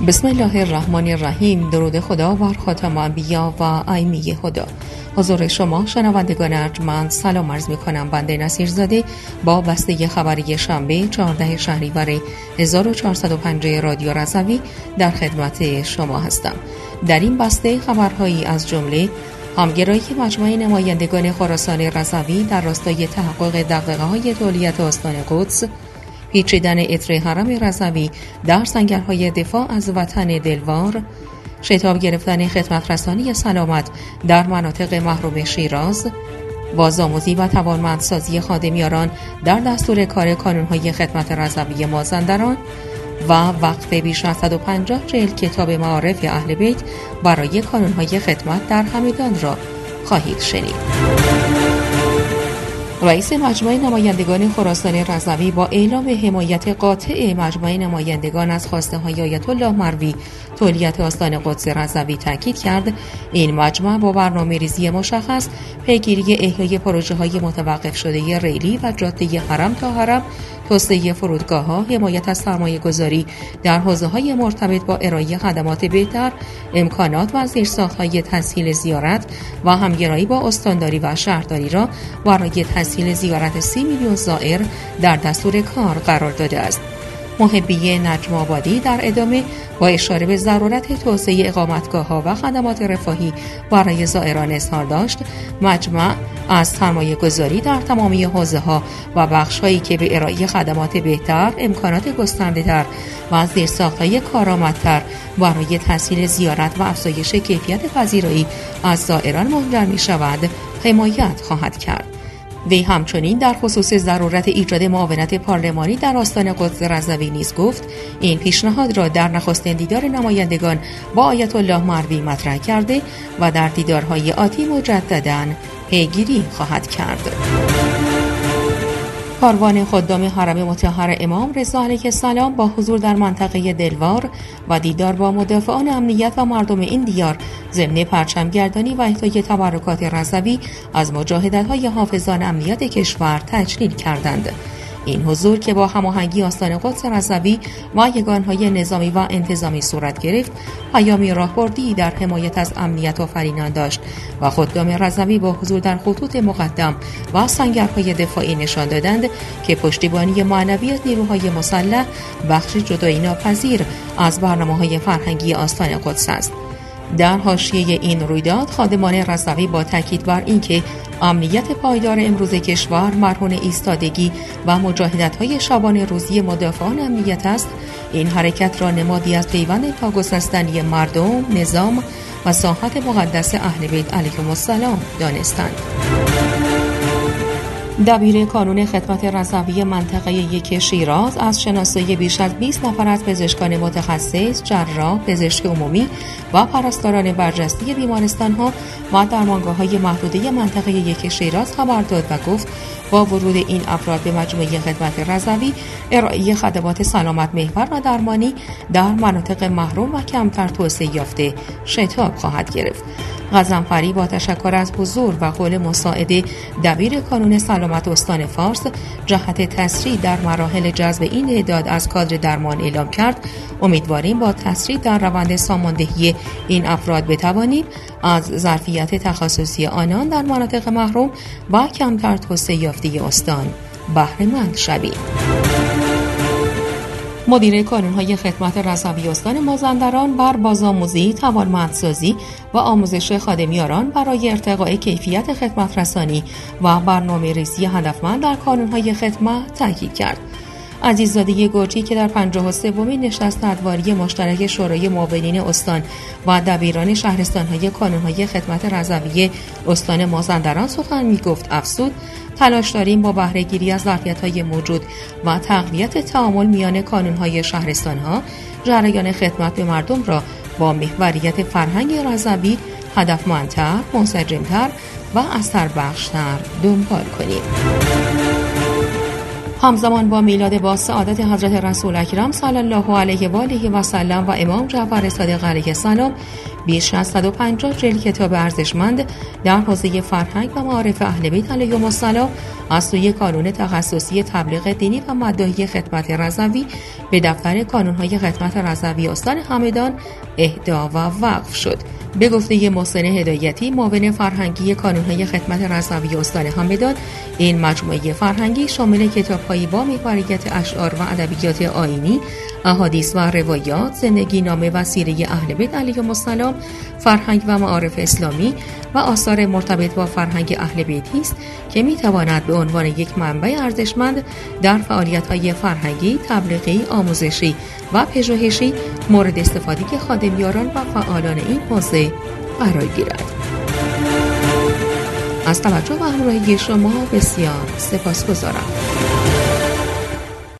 بسم الله الرحمن الرحیم. درود خدا بر خاتم انبیا و ائمه خدا. حضور شما شنوندگان ارجمند سلام عرض می‌کنم. بنده نصیرزاده با بسته خبری شنبه 14 شهریور 1450 رادیو رضوی در خدمت شما هستم. در این بسته خبرهایی از جمله همگرایی مجمع نمایندگان خراسان رضوی در راستای تحقق دغدغه‌های تولیت استان قدس، پیچیدن عطر حرم رضوی در سنگرهای دفاع از وطن دلوار، شتاب گرفتن خدمت رسانی سلامت در مناطق محروم شیراز، بازآموزی و توانمندسازی خادمیاران در دستور کار کانون‌های خدمت رضوی مازندران و وقف بیش از 150 جلد کتاب معارف اهل بیت برای کانون‌های خدمت در همدان را خواهید شنید. رئیس مجمع نمایندگان خراسان رضوی با اعلام حمایت قاطع مجمع نمایندگان از خواسته‌های آیت الله مروی تولیت استان قدس رضوی تاکید کرد این مجمع با برنامه‌ریزی مشخص پیگیری احیای پروژه‌های متوقف شده ریلی و جاده حرم تا حرم، توسعه فرودگاه‌ها، حمایت از سرمایه‌گذاری در حوزه‌های مرتبط با ارائه خدمات بهتر، امکانات و زیرساخت‌های تسهیل زیارت و همگرایی با استانداری و شهرداری را برای تسهیل زیارت 30 میلیون زائر در دستور کار قرار داده است. محبی نجم آبادی در ادامه با اشاره به ضرورت توسعه اقامتگاه‌ها و خدمات رفاهی برای زائران اظهار داشت مجمع از سرمایه‌گذاری در تمامی حوزه‌ها و بخش‌هایی که به ارائه خدمات بهتر، امکانات گسترده‌تر و زیرساخت‌های کارآمدتر برای تسهیل زیارت و افزایش کیفیت پذیرایی از زائران منجر می‌شود حمایت خواهد کرد. وی همچنین در خصوص ضرورت ایجاد معاونت پارلمانی در استان قدس رضوی نیز گفت این پیشنهاد را در نخستین دیدار نمایندگان با آیت الله مروی مطرح کرده و در دیدارهای آتی مجدداً پیگیری خواهد کرد. کاروان خدام حرم مطهر امام رضا علیه السلام با حضور در منطقه دلوار و دیدار با مدافعان امنیت و مردم این دیار ضمن پرچمگردانی و اهدای تبرکات رضوی از مجاهدت‌های حافظان امنیت کشور تجلیل کردند. این حضور که با هماهنگی استان قدس رضوی و یگانهای نظامی و انتظامی صورت گرفت، پیامی راهبردی در حمایت از امنیت آفرینان داشت و خدام رضوی با حضور در خطوط مقدم و سنگرهای دفاعی نشان دادند که پشتیبانی معنوی از نیروهای مسلح بخشی جدایی ناپذیر از برنامه‌های فرهنگی استان قدس است. در حاشیه این رویداد خادمان رضوی با تاکید بر اینکه امنیت پایدار امروز کشور مرهون ایستادگی و مجاهدت‌های شبانه روزی مدافعان امنیت است، این حرکت را نمادی از پیوند پاک‌گسستنی مردم، نظام و ساحت مقدس اهل بیت علیهم السلام دانستند. دبیر کانون خدمت رضوی منطقه 1 شیراز از شناسایی بیش از 20 نفر از پزشکان متخصص، جراح، پزشک عمومی و پرستاران برجسته بیمارستان‌ها و درمانگاه‌های محدوده منطقه 1 شیراز خبر داد و گفت با ورود این افراد به مجموعه خدمت رضوی ارائه خدمات سلامت محور و درمانی در مناطق محروم و کمتر توسعه یافته شتاب خواهد گرفت. غضنفری با تشکر از حضور و قول مساعد دبیر کانون سلامت استان فارس جهت تسریع در مراحل جذب این اعداد از کادر درمان اعلام کرد امیدواریم با تسریع در روند ساماندهی این افراد بتوانیم از ظرفیت تخصصی آنان در مناطق محروم و کمتر توسعه یافته استان بهره مند شویم. مدیر کانون‌های خدمت رضوی استان مازندران بر بازآموزی، توانمندسازی و آموزش خادمیاران برای ارتقاء کیفیت خدمت رسانی و برنامه‌ریزی هدفمند در کانون‌های خدمت تاکید کرد. عزیززاده گرجی که در 53مین نشست ادواری مشترک شورای معاونین استان و دبیران شهرستان‌های کانون‌های خدمت رضوی استان مازندران سخن می‌گفت افزود تلاش داریم با بهره‌گیری از ظرفیت‌های موجود و تقویت تعامل میان کانون‌های شهرستان‌ها جریان خدمت به مردم را با محوریت فرهنگ رضوی هدفمندتر، منسجم‌تر و اثربخش‌تر دنبال کنیم. همزمان با میلاد با سعادت حضرت رسول اکرم صلی الله علیه و آله و سلم و امام جعفر صادق علیه السلام بیش از 150 جلد کتاب ارزشمند در حوزه فرهنگ و معارف اهل بیت علیهم السلام از سوی کانون تخصصی تبلیغ دینی و مداحی خدمت رضوی به دفتر کانون‌های خدمت رضوی استان همدان اهدا و وقف شد. به گفته محسن هدایتی، معاون فرهنگی کانون‌های خدمت رضوی استان همدان، این مجموعه فرهنگی شامل کتاب‌هایی با محوریت اشعار و ادبیات آیینی، احادیث و روایات، زندگی نامه و سیره اهل بیت علیهم السلام، فرهنگ و معارف اسلامی و آثار مرتبط با فرهنگ اهل بیتی است که می‌تواند به عنوان یک منبع ارزشمند در فعالیت‌های فرهنگی، تبلیغی، آموزشی و پژوهشی مورد استفاده خادمیاران و فعالان این حوزه قرار گیرد. از توجه و همراهی شما بسیار سپاسگزارم.